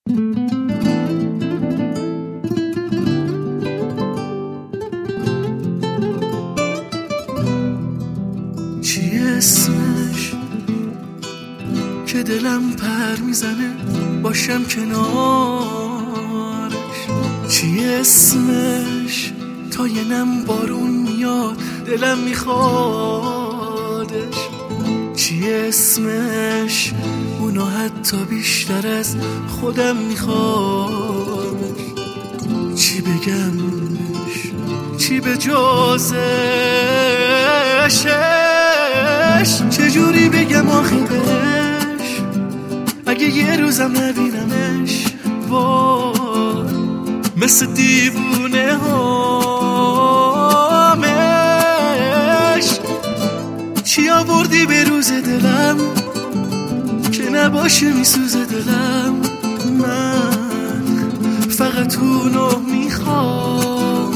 چی اسمش که دلم پر میزنه باشم کنارش؟ چی اسمش تا یه نم بارون میاد دلم میخوادش؟ چی اسمش اونو حتی بیشتر از خودم میخوادش؟ چی بگمش چی به جازشش؟ چجوری بگم آخی بهش اگه یه روزم نبینمش؟ وای مثل دیوونه هامش. چی آوردی به روز دلم که نباشه میسوزه دلم؟ من فقط اونو میخوام.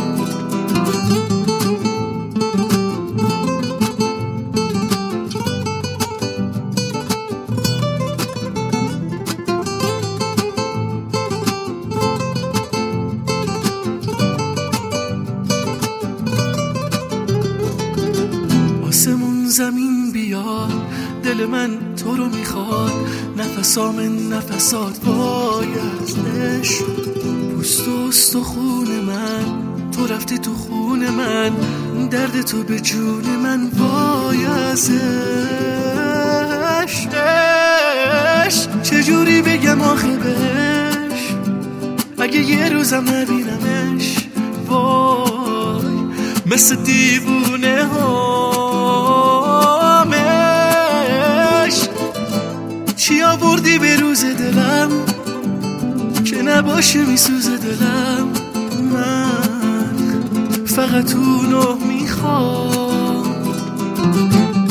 آسمون زمین بیاد دل من تو رو میخواد، نفسام نفسات وای از عشق. پوست و استخون من تو رفتی تو خون من، درد تو به جون من وای از عشق. چجوری بگم آخه بهش اگه یه روزم نبینمش؟ وای مثل دیوونه هامش. چی آوردی به روز دلم که نباشه میسوزه دلم؟ من فقط اونو میخوام.